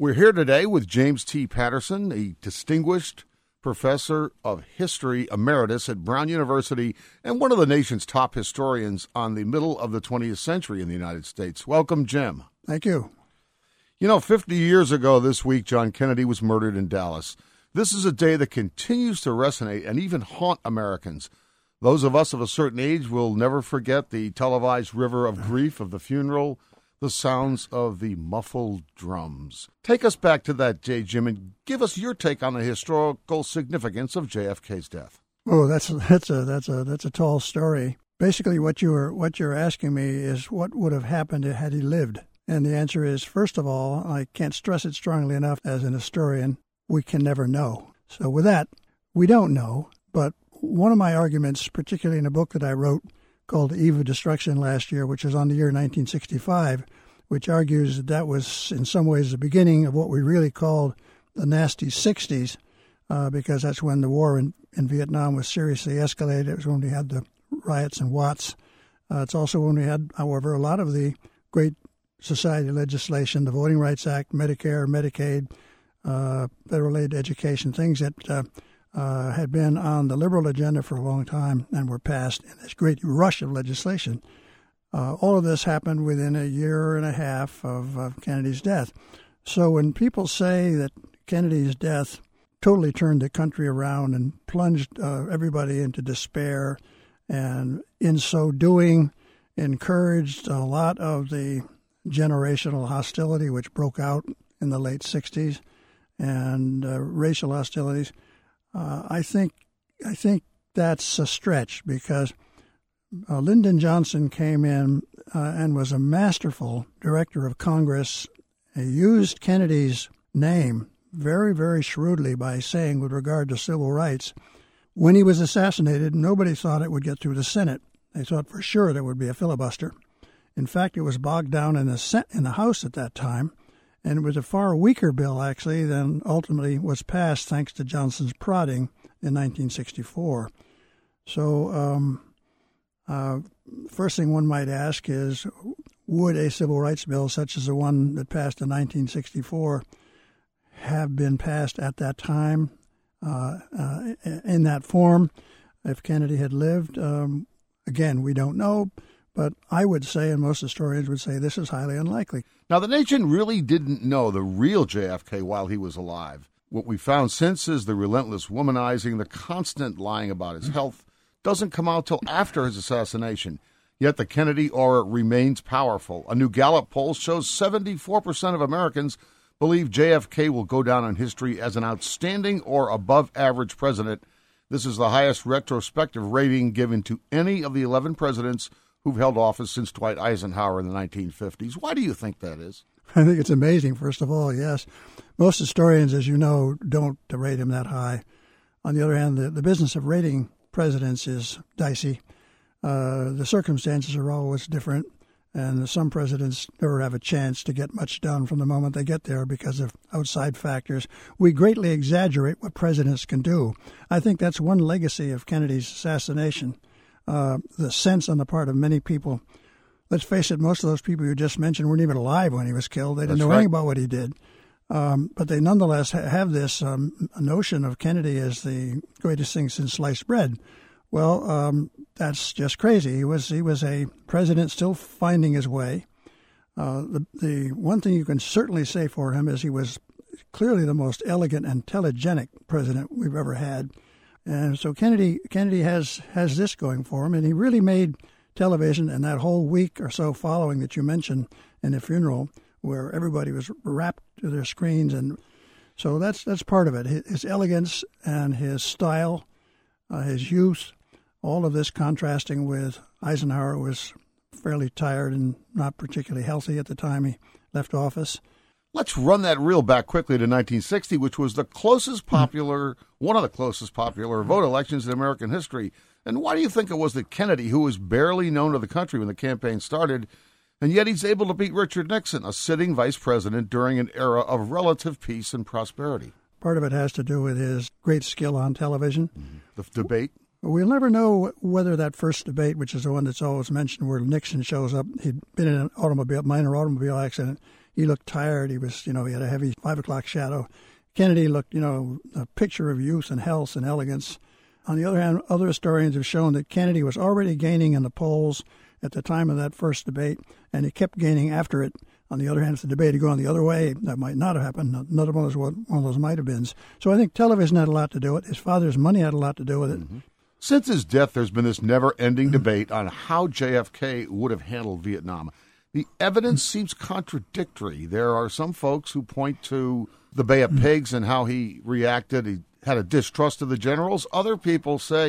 We're here today with James T. Patterson, a distinguished professor of history emeritus at Brown University and one of the nation's top historians on the middle of the 20th century in the United States. Welcome, Jim. Thank you. 50 years ago this week, John Kennedy was murdered in Dallas. This is a day that continues to resonate and even haunt Americans. Those of us of a certain age will never forget the televised river of grief of the funeral, the sounds of the muffled drums. Take us back to that day, Jim, and give us your take on the historical significance of JFK's death. Oh, that's a tall story. Basically, what you're asking me is what would have happened had he lived. And the answer is, first of all, I can't stress it strongly enough as an historian, we can never know. So with that, we don't know. But one of my arguments, particularly in a book that I wrote called Eve of Destruction last year, which is on the year 1965, which argues that was in some ways the beginning of what we really called the nasty 60s, because that's when the war in Vietnam was seriously escalated. It was when we had the riots in Watts. It's also when we had, however, a lot of the great society legislation, the Voting Rights Act, Medicare, Medicaid, federal aid to education, things that had been on the liberal agenda for a long time and were passed in this great rush of legislation. All of this happened within a year and a half of Kennedy's death. So when people say that Kennedy's death totally turned the country around and plunged everybody into despair, and in so doing encouraged a lot of the generational hostility which broke out in the late 60s and racial hostilities, I think that's a stretch, because Lyndon Johnson came in and was a masterful director of Congress. He used Kennedy's name very, very shrewdly by saying, with regard to civil rights, when he was assassinated, nobody thought it would get through the Senate. They thought for sure there would be a filibuster. In fact, it was bogged down in the House at that time, and it was a far weaker bill, actually, than ultimately was passed thanks to Johnson's prodding in 1964. So first thing one might ask is, would a civil rights bill such as the one that passed in 1964 have been passed at that time in that form if Kennedy had lived? Again, we don't know. But I would say, and most historians would say, this is highly unlikely. Now, the nation really didn't know the real JFK while he was alive. What we found since is the relentless womanizing, the constant lying about his health, doesn't come out till after his assassination. Yet the Kennedy aura remains powerful. A new Gallup poll shows 74% of Americans believe JFK will go down in history as an outstanding or above-average president. This is the highest retrospective rating given to any of the 11 presidents who've held office since Dwight Eisenhower in the 1950s. Why do you think that is? I think it's amazing, first of all, yes. Most historians, as you know, don't rate him that high. On the other hand, the business of rating presidents is dicey. The circumstances are always different, and some presidents never have a chance to get much done from the moment they get there because of outside factors. We greatly exaggerate what presidents can do. I think that's one legacy of Kennedy's assassination. The sense on the part of many people. Let's face it, most of those people you just mentioned weren't even alive when he was killed. They didn't know anything about what he did. But they nonetheless have this notion of Kennedy as the greatest thing since sliced bread. Well, that's just crazy. He was a president still finding his way. The one thing you can certainly say for him is he was clearly the most elegant and telegenic president we've ever had. And so Kennedy has this going for him, and he really made television, and that whole week or so following that you mentioned in the funeral, where everybody was wrapped to their screens, and so that's part of it. His elegance and his style, his youth, all of this contrasting with Eisenhower, was fairly tired and not particularly healthy at the time he left office. Let's run that reel back quickly to 1960, which was the closest popular, one of the closest popular vote elections in American history. And why do you think it was that Kennedy, who was barely known to the country when the campaign started, and yet he's able to beat Richard Nixon, a sitting vice president during an era of relative peace and prosperity? Part of it has to do with his great skill on television. The debate? We'll never know whether that first debate, which is the one that's always mentioned, where Nixon shows up, he'd been in an minor automobile accident. He looked tired. He was, he had a heavy 5 o'clock shadow. Kennedy looked, a picture of youth and health and elegance. On the other hand, other historians have shown that Kennedy was already gaining in the polls at the time of that first debate, and he kept gaining after it. On the other hand, if the debate had gone the other way, that might not have happened. Another one was one of those might have been. So I think television had a lot to do with it. His father's money had a lot to do with it. Mm-hmm. Since his death, there's been this never-ending debate on how JFK would have handled Vietnam. The evidence seems contradictory. There are some folks who point to the Bay of Pigs and how he reacted. He had a distrust of the generals. Other people say,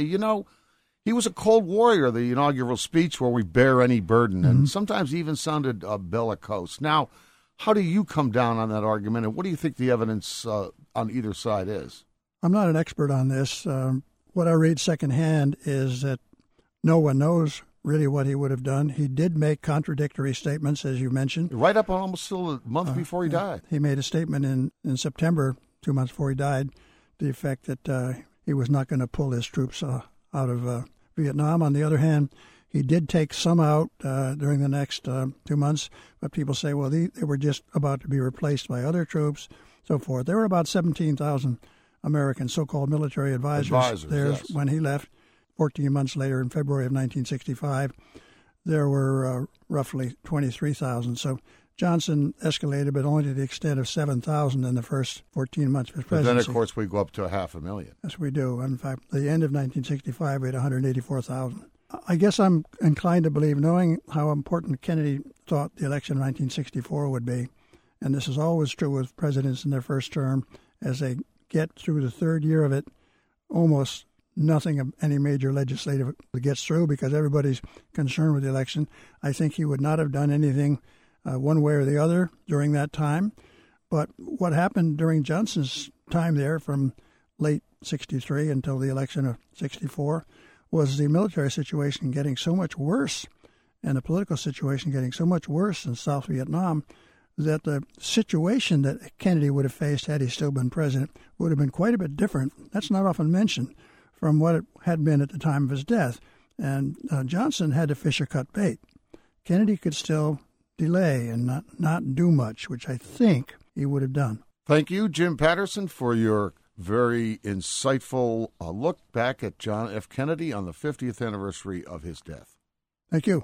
he was a cold warrior, the inaugural speech where we bear any burden, and sometimes even sounded bellicose. Now, how do you come down on that argument, and what do you think the evidence on either side is? I'm not an expert on this. What I read secondhand is that no one knows really what he would have done. He did make contradictory statements, as you mentioned. Right up on almost still a month before he died. He made a statement in September, 2 months before he died, to the effect that he was not going to pull his troops out of Vietnam. On the other hand, he did take some out during the next 2 months, but people say, well, they were just about to be replaced by other troops, so forth. There were about 17,000 American so-called military advisors there yes. when he left. 14 months later, in February of 1965, there were roughly 23,000. So Johnson escalated, but only to the extent of 7,000 in the first 14 months of his presidency. But then, of course, we go up to 500,000. Yes, we do. In fact, at the end of 1965, we had 184,000. I guess I'm inclined to believe, knowing how important Kennedy thought the election of 1964 would be, and this is always true with presidents in their first term, as they get through the third year of it, almost nothing of any major legislative gets through because everybody's concerned with the election. I think he would not have done anything one way or the other during that time. But what happened during Johnson's time there from late 63 until the election of 64 was the military situation getting so much worse and the political situation getting so much worse in South Vietnam that the situation that Kennedy would have faced had he still been president would have been quite a bit different. That's not often mentioned from what it had been at the time of his death. And Johnson had to fish or cut bait. Kennedy could still delay and not do much, which I think he would have done. Thank you, Jim Patterson, for your very insightful look back at John F. Kennedy on the 50th anniversary of his death. Thank you.